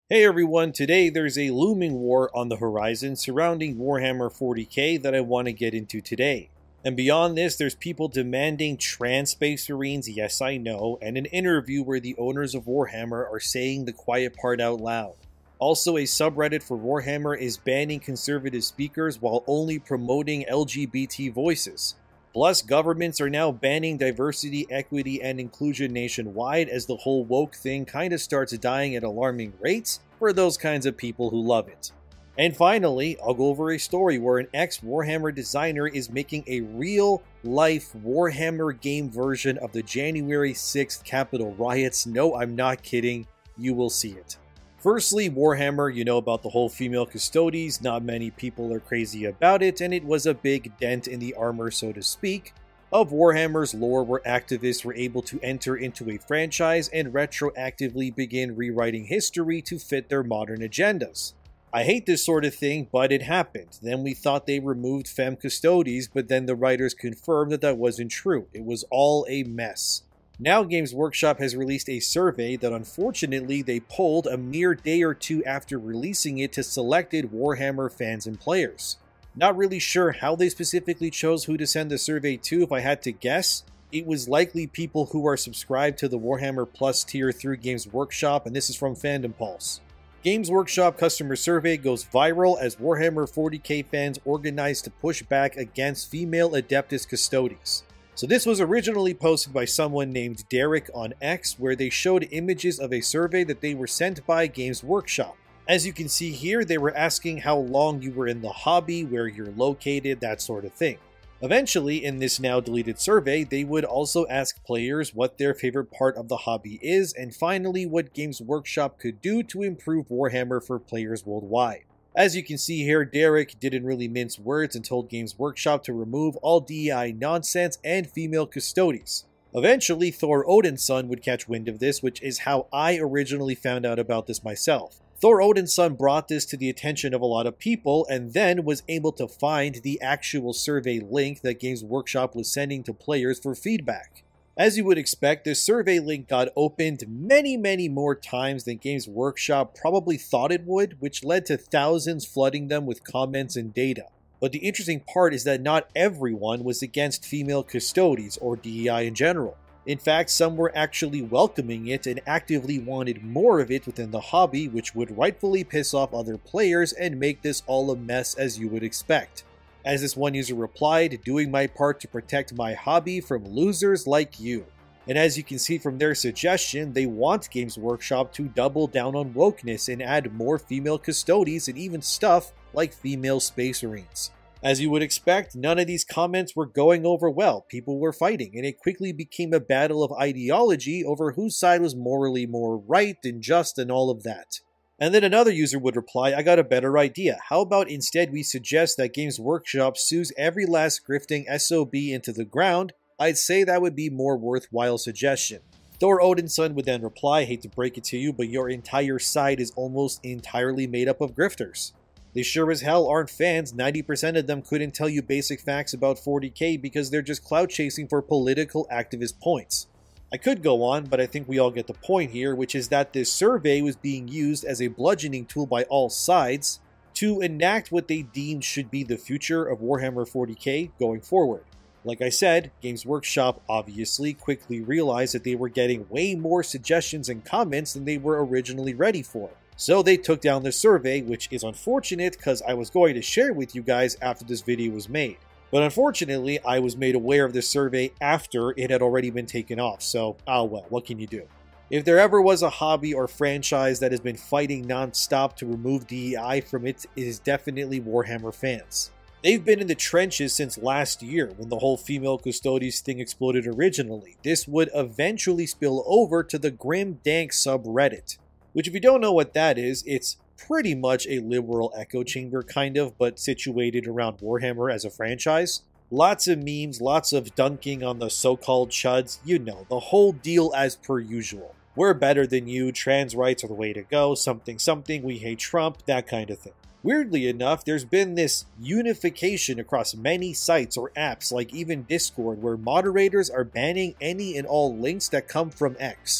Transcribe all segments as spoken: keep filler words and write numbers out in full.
Hey everyone, today there's a looming war on the horizon surrounding Warhammer forty K that I want to get into today. And beyond this, there's people demanding trans Space Marines, yes I know, and an interview where the owners of Warhammer are saying the quiet part out loud. Also, a subreddit for Warhammer is banning conservative speakers while only promoting L G B T voices. Plus, governments are now banning diversity, equity, and inclusion nationwide as the whole woke thing kinda starts dying at alarming rates for those kinds of people who love it. And finally, I'll go over a story where an ex-Warhammer designer is making a real-life Warhammer game version of the January sixth Capitol riots. No, I'm not kidding. You will see it. Firstly, Warhammer, you know about the whole female custodies, not many people are crazy about it, and it was a big dent in the armor, so to speak, of Warhammer's lore where activists were able to enter into a franchise and retroactively begin rewriting history to fit their modern agendas. I hate this sort of thing, but it happened. Then we thought they removed femme custodies, but then the writers confirmed that that wasn't true. It was all a mess. Now Games Workshop has released a survey that unfortunately they pulled a mere day or two after releasing it to selected Warhammer fans and players. Not really sure how they specifically chose who to send the survey to. If I had to guess, it was likely people who are subscribed to the Warhammer Plus tier through Games Workshop, and this is from Fandom Pulse. Games Workshop customer survey goes viral as Warhammer forty K fans organize to push back against female Adeptus Custodies. So this was originally posted by someone named Derek on X, where they showed images of a survey that they were sent by Games Workshop. As you can see here, they were asking how long you were in the hobby, where you're located, that sort of thing. Eventually, in this now deleted survey, they would also ask players what their favorite part of the hobby is, and finally what Games Workshop could do to improve Warhammer for players worldwide. As you can see here, Derek didn't really mince words and told Games Workshop to remove all D E I nonsense and female custodies. Eventually, Thor Odinson would catch wind of this, which is how I originally found out about this myself. Thor Odinson brought this to the attention of a lot of people and then was able to find the actual survey link that Games Workshop was sending to players for feedback. As you would expect, this survey link got opened many, many more times than Games Workshop probably thought it would, which led to thousands flooding them with comments and data. But the interesting part is that not everyone was against female custodies or D E I in general. In fact, some were actually welcoming it and actively wanted more of it within the hobby, which would rightfully piss off other players and make this all a mess as you would expect. As this one user replied, doing my part to protect my hobby from losers like you. And as you can see from their suggestion, they want Games Workshop to double down on wokeness and add more female custodies and even stuff like female Space Marines. As you would expect, none of these comments were going over well. People were fighting, and it quickly became a battle of ideology over whose side was morally more right and just and all of that. And then another user would reply, I got a better idea. How about instead we suggest that Games Workshop sues every last grifting S O B into the ground? I'd say that would be more worthwhile suggestion. Thor Odinson would then reply, hate to break it to you, but your entire side is almost entirely made up of grifters. They sure as hell aren't fans. ninety percent of them couldn't tell you basic facts about forty K because they're just clout chasing for political activist points. I could go on, but I think we all get the point here, which is that this survey was being used as a bludgeoning tool by all sides to enact what they deemed should be the future of Warhammer forty K going forward. Like I said, Games Workshop obviously quickly realized that they were getting way more suggestions and comments than they were originally ready for. So they took down the survey, which is unfortunate because I was going to share with you guys after this video was made. But unfortunately, I was made aware of this survey after it had already been taken off, so oh well, what can you do? If there ever was a hobby or franchise that has been fighting non-stop to remove D E I from it, it is definitely Warhammer fans. They've been in the trenches since last year when the whole female custodies thing exploded originally. This would eventually spill over to the Grim Dank subreddit, which if you don't know what that is, it's pretty much a liberal echo chamber kind of, but situated around Warhammer as a franchise. Lots of memes, lots of dunking on the so-called chuds, you know, the whole deal as per usual. We're better than you, trans rights are the way to go, something something, we hate Trump, that kind of thing. Weirdly enough, there's been this unification across many sites or apps like even Discord where moderators are banning any and all links that come from X.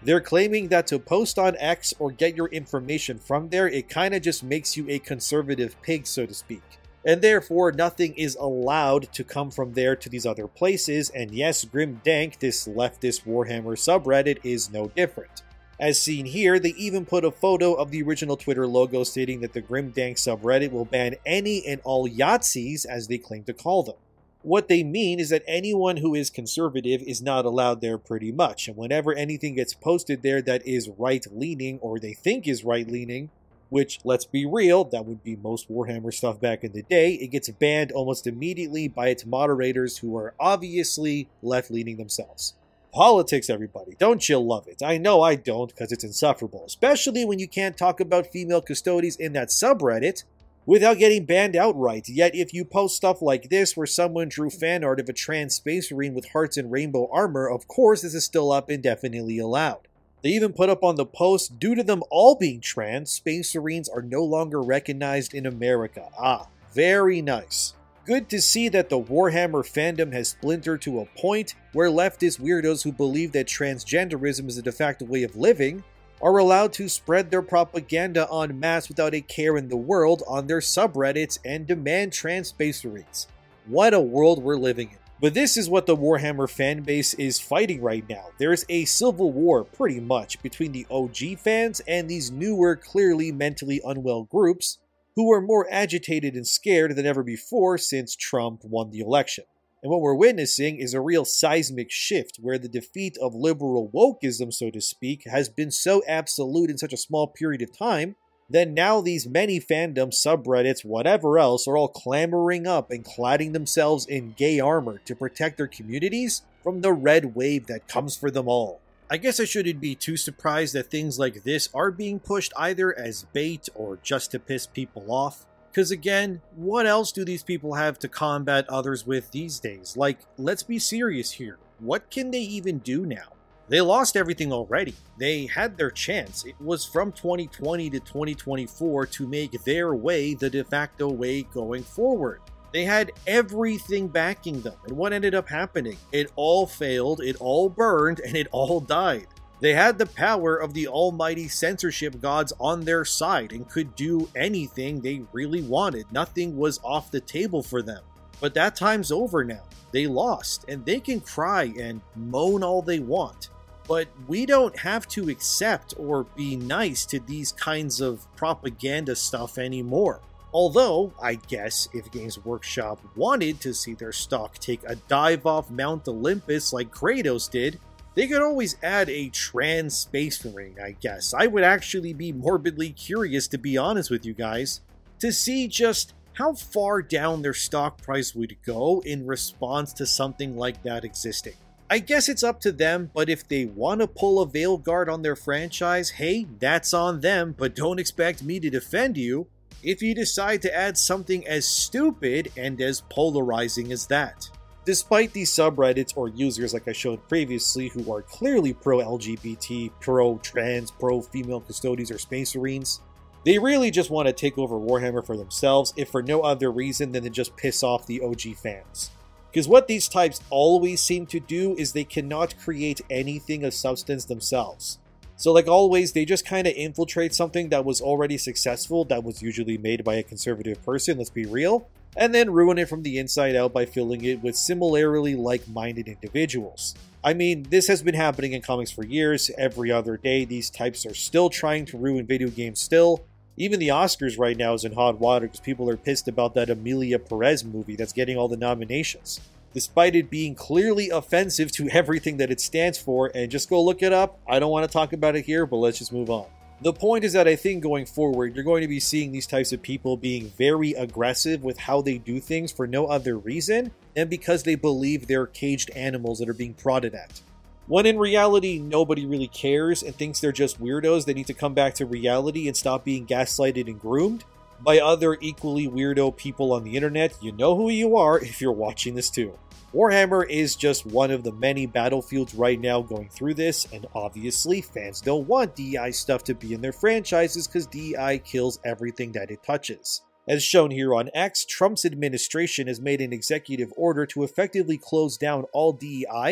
They're claiming that to post on X or get your information from there, it kinda just makes you a conservative pig, so to speak. And therefore, nothing is allowed to come from there to these other places, and yes, Grimdank, this leftist Warhammer subreddit, is no different. As seen here, they even put a photo of the original Twitter logo stating that the Grimdank subreddit will ban any and all Yahtzees, as they claim to call them. What they mean is that anyone who is conservative is not allowed there pretty much, and whenever anything gets posted there that is right-leaning, or they think is right-leaning, which, let's be real, that would be most Warhammer stuff back in the day, it gets banned almost immediately by its moderators who are obviously left-leaning themselves. Politics, everybody. Don't you love it? I know I don't, because it's insufferable, especially when you can't talk about female custodies in that subreddit without getting banned outright. Yet if you post stuff like this where someone drew fan art of a trans space marine with hearts and rainbow armor, of course this is still up and definitely allowed. They even put up on the post, due to them all being trans, space marines are no longer recognized in America. Ah, very nice. Good to see that the Warhammer fandom has splintered to a point where leftist weirdos who believe that transgenderism is a de facto way of living are allowed to spread their propaganda en masse without a care in the world on their subreddits and demand trans space marines. What a world we're living in. But this is what the Warhammer fanbase is fighting right now. There's a civil war, pretty much, between the O G fans and these newer, clearly mentally unwell groups who are more agitated and scared than ever before since Trump won the election. And what we're witnessing is a real seismic shift where the defeat of liberal wokeism, so to speak, has been so absolute in such a small period of time that now these many fandoms, subreddits, whatever else, are all clamoring up and cladding themselves in gay armor to protect their communities from the red wave that comes for them all. I guess I shouldn't be too surprised that things like this are being pushed either as bait or just to piss people off. Because again, what else do these people have to combat others with these days? Like, let's be serious here. What can they even do now? They lost everything already. They had their chance. It was from twenty twenty to twenty twenty-four to make their way the de facto way going forward. They had everything backing them, and what ended up happening? It all failed, it all burned, and it all died. They had the power of the almighty censorship gods on their side and could do anything they really wanted. Nothing was off the table for them. But that time's over now. They lost, and they can cry and moan all they want. But we don't have to accept or be nice to these kinds of propaganda stuff anymore. Although, I guess, if Games Workshop wanted to see their stock take a dive off Mount Olympus like Kratos did, they could always add a trans space marine, I guess. I would actually be morbidly curious, to be honest with you guys, to see just how far down their stock price would go in response to something like that existing. I guess it's up to them, but if they want to pull a Veilguard on their franchise, hey, that's on them, but don't expect me to defend you if you decide to add something as stupid and as polarizing as that. Despite these subreddits or users like I showed previously who are clearly pro-L G B T, pro-trans, pro-female custodies or space marines, they really just want to take over Warhammer for themselves, if for no other reason than to just piss off the O G fans. Because what these types always seem to do is they cannot create anything of substance themselves. So like always, they just kind of infiltrate something that was already successful, that was usually made by a conservative person, let's be real, and then ruin it from the inside out by filling it with similarly like-minded individuals. I mean, this has been happening in comics for years. Every other day, these types are still trying to ruin video games still. Even the Oscars right now is in hot water because people are pissed about that Emilia Perez movie that's getting all the nominations, despite it being clearly offensive to everything that it stands for. And just go look it up. I don't want to talk about it here, but let's just move on. The point is that I think going forward, you're going to be seeing these types of people being very aggressive with how they do things for no other reason than because they believe they're caged animals that are being prodded at. When in reality, nobody really cares and thinks they're just weirdos that need to come back to reality and stop being gaslighted and groomed by other equally weirdo people on the internet. You know who you are if you're watching this too. Warhammer is just one of the many battlefields right now going through this, and obviously fans don't want D E I stuff to be in their franchises because D E I kills everything that it touches. As shown here on X, Trump's administration has made an executive order to effectively close down all D E I,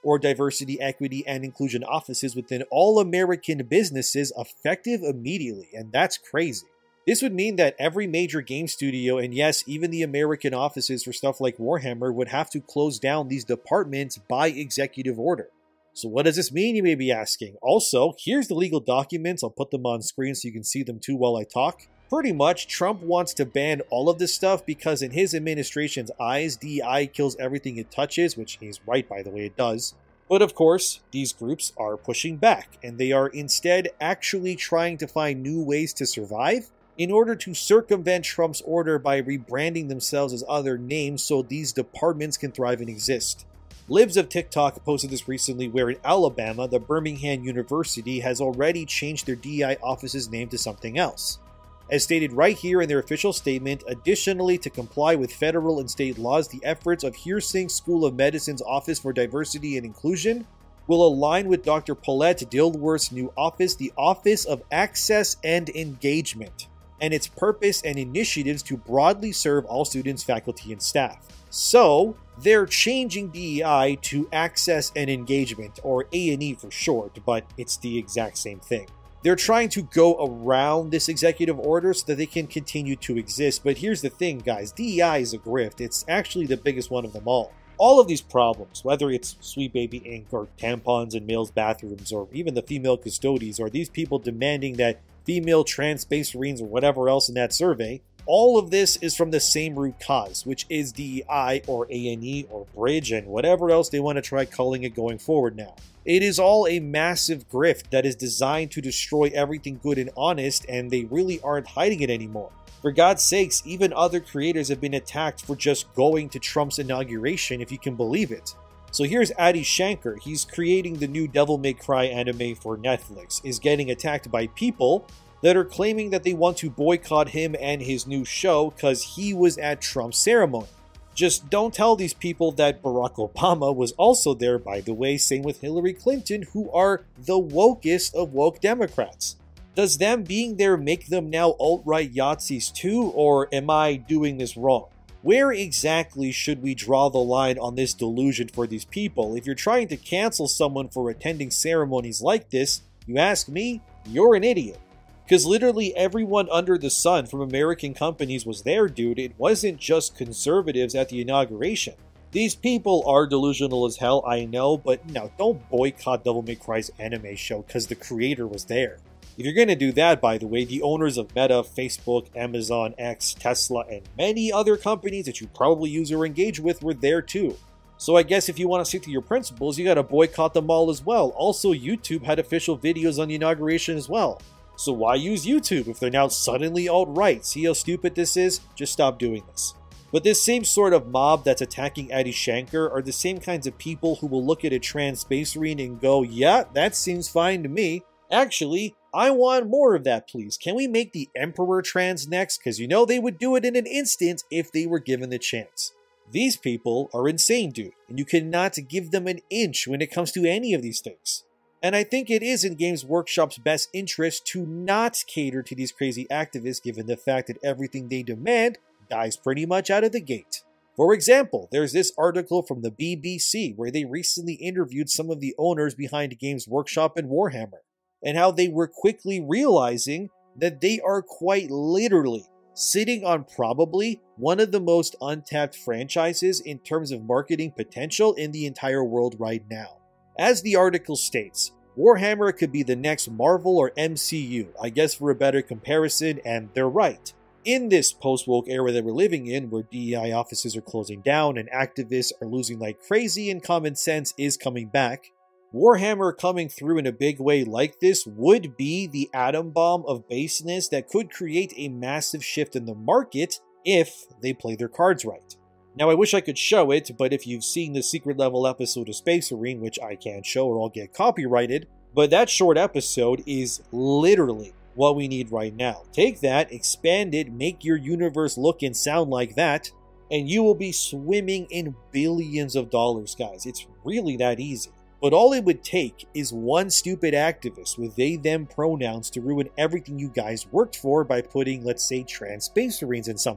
or diversity, equity, and inclusion offices within all American businesses effective immediately, and that's crazy. This would mean that every major game studio, and yes, even the American offices for stuff like Warhammer, would have to close down these departments by executive order. So what does this mean, you may be asking? Also, here's the legal documents. I'll put them on screen so you can see them too while I talk. Pretty much, Trump wants to ban all of this stuff because in his administration's eyes, D E I kills everything it touches, which he's right, by the way, it does. But of course, these groups are pushing back, and they are instead actually trying to find new ways to survive in order to circumvent Trump's order by rebranding themselves as other names so these departments can thrive and exist. Libs of TikTok posted this recently where in Alabama, the Birmingham University has already changed their D E I office's name to something else. As stated right here in their official statement, additionally, to comply with federal and state laws, the efforts of Heersing School of Medicine's Office for Diversity and Inclusion will align with Doctor Paulette Dilworth's new office, the Office of Access and Engagement, and its purpose and initiatives to broadly serve all students, faculty, and staff. So, they're changing D E I to Access and Engagement, or A and E for short, but it's the exact same thing. They're trying to go around this executive order so that they can continue to exist. But here's the thing, guys. D E I is a grift. It's actually the biggest one of them all. All of these problems, whether it's Sweet Baby Incorporated or tampons in males' bathrooms or even the female custodies or these people demanding that female trans space marines or whatever else in that survey, all of this is from the same root cause, which is D E I or A and E or Bridge and whatever else they want to try calling it going forward now. It is all a massive grift that is designed to destroy everything good and honest, and they really aren't hiding it anymore. For God's sakes, even other creators have been attacked for just going to Trump's inauguration, if you can believe it. So here's Adi Shankar. He's creating the new Devil May Cry anime for Netflix, is getting attacked by people that are claiming that they want to boycott him and his new show because he was at Trump's ceremony. Just don't tell these people that Barack Obama was also there, by the way, same with Hillary Clinton, who are the wokest of woke Democrats. Does them being there make them now alt-right Yahtzees too, or am I doing this wrong? Where exactly should we draw the line on this delusion for these people? If you're trying to cancel someone for attending ceremonies like this, you ask me, you're an idiot. Because literally everyone under the sun from American companies was there, dude. It wasn't just conservatives at the inauguration. These people are delusional as hell, I know, but no, don't boycott Devil May Cry's anime show because the creator was there. If you're going to do that, by the way, the owners of Meta, Facebook, Amazon, X, Tesla, and many other companies that you probably use or engage with were there too. So I guess if you want to stick to your principles, you got to boycott them all as well. Also, YouTube had official videos on the inauguration as well. So why use YouTube if they're now suddenly alt-right? See how stupid this is? Just stop doing this. But this same sort of mob that's attacking Adi Shankar are the same kinds of people who will look at a trans space marine and go, yeah, that seems fine to me. Actually, I want more of that, please. Can we make the Emperor trans next? Because you know they would do it in an instant if they were given the chance. These people are insane, dude, and you cannot give them an inch when it comes to any of these things. And I think it is in Games Workshop's best interest to not cater to these crazy activists given the fact that everything they demand dies pretty much out of the gate. For example, there's this article from the B B C where they recently interviewed some of the owners behind Games Workshop and Warhammer, and how they were quickly realizing that they are quite literally sitting on probably one of the most untapped franchises in terms of marketing potential in the entire world right now. As the article states, Warhammer could be the next Marvel or M C U, I guess for a better comparison, and they're right. In this post-woke era that we're living in, where D E I offices are closing down and activists are losing like crazy and common sense is coming back, Warhammer coming through in a big way like this would be the atom bomb of baseness that could create a massive shift in the market if they play their cards right. Now, I wish I could show it, but if you've seen the secret level episode of Space Marine, which I can't show or I'll get copyrighted, but that short episode is literally what we need right now. Take that, expand it, make your universe look and sound like that, and you will be swimming in billions of dollars, guys. It's really that easy. But all it would take is one stupid activist with they-them pronouns to ruin everything you guys worked for by putting, let's say, trans space marines in something.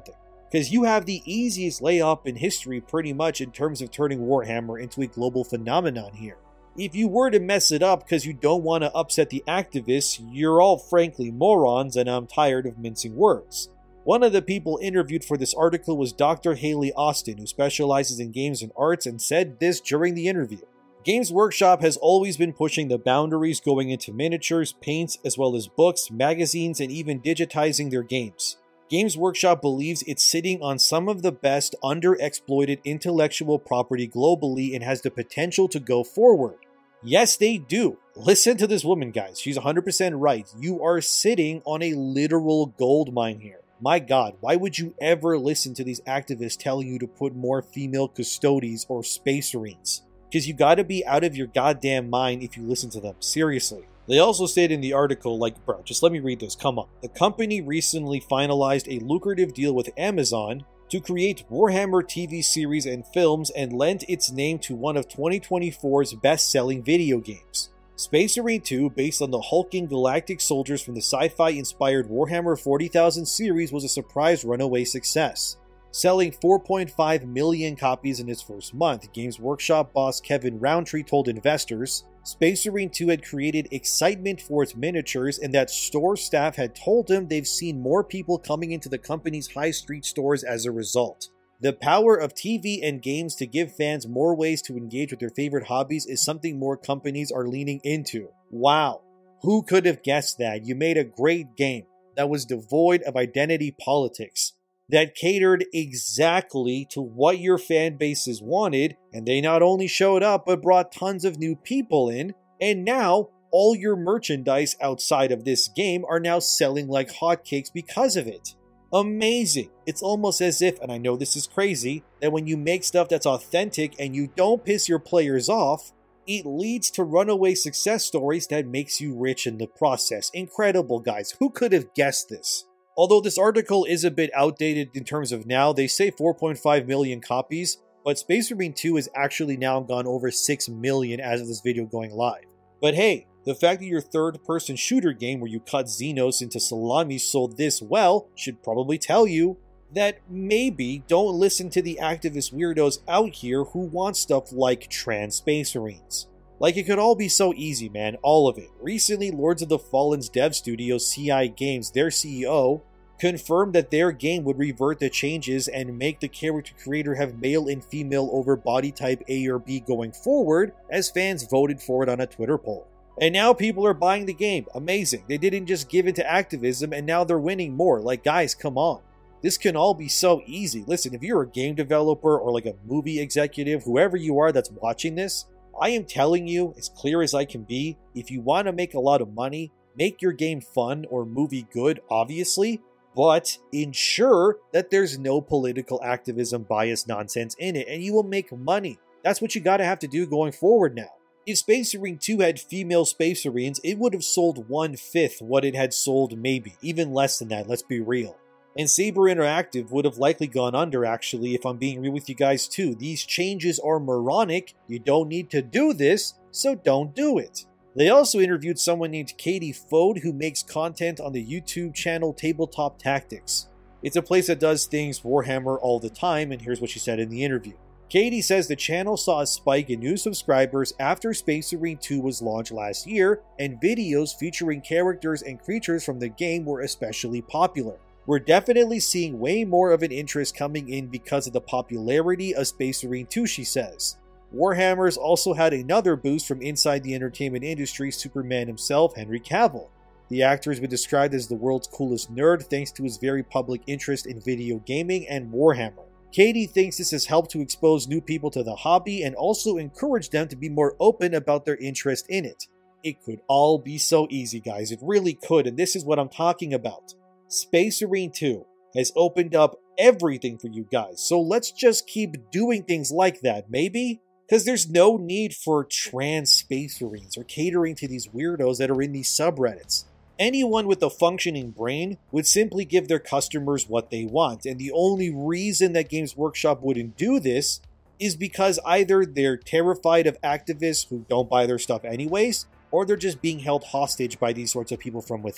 because you have the easiest layup in history pretty much in terms of turning Warhammer into a global phenomenon here. If you were to mess it up because you don't want to upset the activists, you're all frankly morons, and I'm tired of mincing words. One of the people interviewed for this article was Doctor Haley Austin, who specializes in games and arts, and said this during the interview. Games Workshop has always been pushing the boundaries, going into miniatures, paints, as well as books, magazines, and even digitizing their games. Games Workshop believes it's sitting on some of the best underexploited intellectual property globally and has the potential to go forward. Yes, they do. Listen to this woman, guys. She's one hundred percent right. You are sitting on a literal gold mine here. My God, why would you ever listen to these activists telling you to put more female custodies or space marines? Because you gotta be out of your goddamn mind if you listen to them. Seriously. They also stated in the article, like, bro, just let me read this, come on. The company recently finalized a lucrative deal with Amazon to create Warhammer T V series and films and lent its name to one of twenty twenty-four's best-selling video games. Space Marine two, based on the hulking galactic soldiers from the sci-fi inspired Warhammer forty thousand series, was a surprise runaway success. Selling four point five million copies in its first month, Games Workshop boss Kevin Roundtree told investors, Space Marine two had created excitement for its miniatures and that store staff had told him they've seen more people coming into the company's high street stores as a result. The power of T V and games to give fans more ways to engage with their favorite hobbies is something more companies are leaning into. Wow, who could have guessed that? You made a great game that was devoid of identity politics, that catered exactly to what your fan bases wanted, and they not only showed up but brought tons of new people in, and now all your merchandise outside of this game are now selling like hotcakes because of it. Amazing. It's almost as if, and I know this is crazy, that when you make stuff that's authentic and you don't piss your players off, it leads to runaway success stories that makes you rich in the process. Incredible, guys. Who could have guessed this? Although this article is a bit outdated in terms of now, they say four point five million copies, but Space Marine two has actually now gone over six million as of this video going live. But hey, the fact that your third-person shooter game where you cut Xenos into salami sold this well should probably tell you that maybe don't listen to the activist weirdos out here who want stuff like trans Space Marines. Like, it could all be so easy, man, all of it. Recently, Lords of the Fallen's dev studio C I Games, their C E O, confirmed that their game would revert the changes and make the character creator have male and female over body type A or B going forward, as fans voted for it on a Twitter poll. And now people are buying the game. Amazing. They didn't just give into activism and now they're winning more. Like, guys, come on. This can all be so easy. Listen, if you're a game developer or like a movie executive, whoever you are that's watching this, I am telling you, as clear as I can be, if you want to make a lot of money, make your game fun or movie good, obviously, but ensure that there's no political activism bias nonsense in it, and you will make money. That's what you gotta have to do going forward now. If Space Marine two had female Space Marines, it would have sold one-fifth what it had sold, maybe, even less than that, let's be real. And Saber Interactive would have likely gone under, actually, if I'm being real with you guys too. These changes are moronic, you don't need to do this, so don't do it. They also interviewed someone named Katie Fode, who makes content on the YouTube channel Tabletop Tactics. It's a place that does things Warhammer all the time, and here's what she said in the interview. Katie says the channel saw a spike in new subscribers after Space Marine two was launched last year, and videos featuring characters and creatures from the game were especially popular. We're definitely seeing way more of an interest coming in because of the popularity of Space Marine two, she says. Warhammer's also had another boost from inside the entertainment industry, Superman himself, Henry Cavill. The actor has been described as the world's coolest nerd thanks to his very public interest in video gaming and Warhammer. Katie thinks this has helped to expose new people to the hobby and also encourage them to be more open about their interest in it. It could all be so easy, guys. It really could, and this is what I'm talking about. Space Marine two has opened up everything for you guys, so let's just keep doing things like that, maybe? Because there's no need for trans Space Marines or catering to these weirdos that are in these subreddits. Anyone with a functioning brain would simply give their customers what they want, and the only reason that Games Workshop wouldn't do this is because either they're terrified of activists who don't buy their stuff anyways, or they're just being held hostage by these sorts of people from within.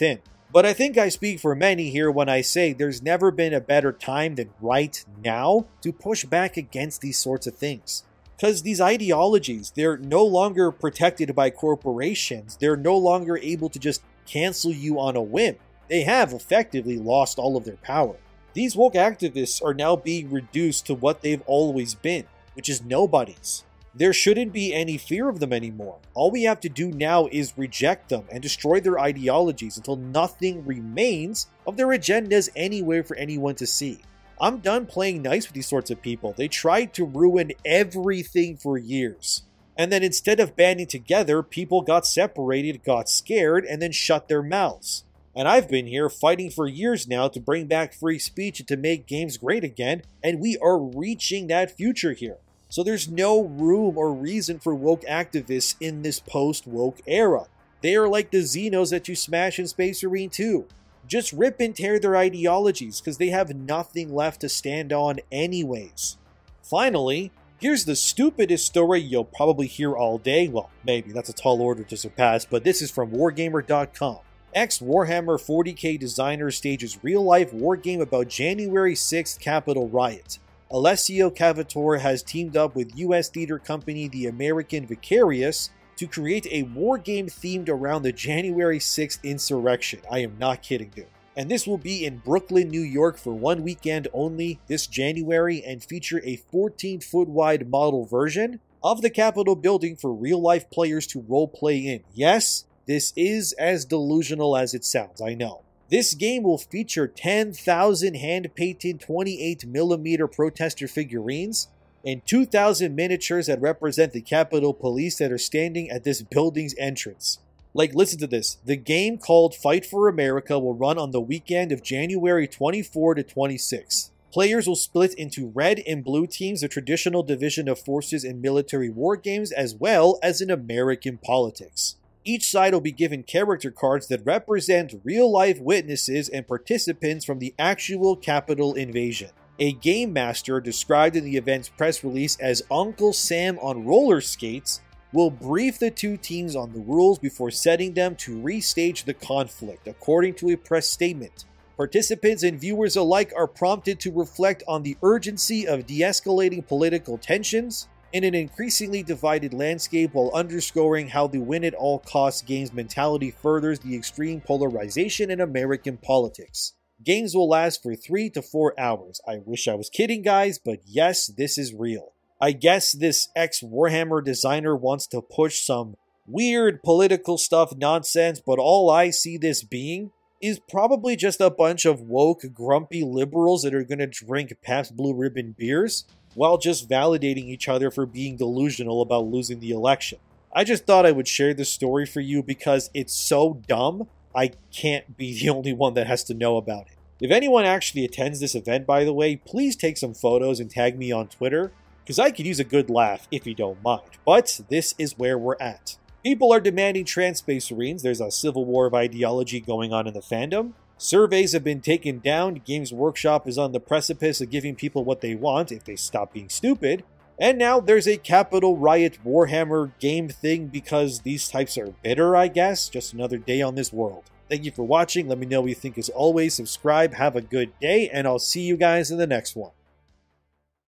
But I think I speak for many here when I say there's never been a better time than right now to push back against these sorts of things. Because these ideologies, they're no longer protected by corporations. They're no longer able to just cancel you on a whim. They have effectively lost all of their power. These woke activists are now being reduced to what they've always been, which is nobodies. There shouldn't be any fear of them anymore. All we have to do now is reject them and destroy their ideologies until nothing remains of their agendas anywhere for anyone to see. I'm done playing nice with these sorts of people. They tried to ruin everything for years. And then instead of banding together, people got separated, got scared, and then shut their mouths. And I've been here fighting for years now to bring back free speech and to make games great again, and we are reaching that future here. So there's no room or reason for woke activists in this post-woke era. They are like the Xenos that you smash in Space Marine two. Just rip and tear their ideologies because they have nothing left to stand on anyways. Finally, here's the stupidest story you'll probably hear all day. Well, maybe, that's a tall order to surpass, but this is from Wargamer dot com. Ex-Warhammer forty K designer stages real-life wargame about January sixth Capitol riot. Alessio Cavatore has teamed up with U S theater company The American Vicarious to create a wargame themed around the January sixth insurrection. I am not kidding, dude. And this will be in Brooklyn, New York for one weekend only this January and feature a fourteen foot wide model version of the Capitol building for real-life players to roleplay in. Yes, this is as delusional as it sounds, I know. This game will feature ten thousand hand-painted twenty-eight millimeter protester figurines and two thousand miniatures that represent the Capitol Police that are standing at this building's entrance. Like, listen to this. The game called Fight for America will run on the weekend of January twenty-fourth to twenty-sixth. Players will split into red and blue teams, a traditional division of forces in military war games, as well as in American politics. Each side will be given character cards that represent real-life witnesses and participants from the actual Capitol invasion. A game master, described in the event's press release as Uncle Sam on roller skates, will brief the two teams on the rules before setting them to restage the conflict, according to a press statement. Participants and viewers alike are prompted to reflect on the urgency of de-escalating political tensions in an increasingly divided landscape, while underscoring how the win-at-all-costs games mentality furthers the extreme polarization in American politics. Games will last for three to four hours. I wish I was kidding, guys, but yes, this is real. I guess this ex-Warhammer designer wants to push some weird political stuff nonsense, but all I see this being is probably just a bunch of woke, grumpy liberals that are gonna drink Pabst Blue Ribbon beers while just validating each other for being delusional about losing the election. I just thought I would share this story for you because it's so dumb, I can't be the only one that has to know about it. If anyone actually attends this event, by the way, please take some photos and tag me on Twitter, because I could use a good laugh if you don't mind. But this is where we're at. People are demanding trans Space Marines. There's a civil war of ideology going on in the fandom. Surveys have been taken down. Games Workshop is on the precipice of giving people what they want if they stop being stupid. And now there's a Capitol Riot Warhammer game thing because these types are bitter, I guess. Just another day on this world. Thank you for watching. Let me know what you think as always. Subscribe, have a good day, and I'll see you guys in the next one.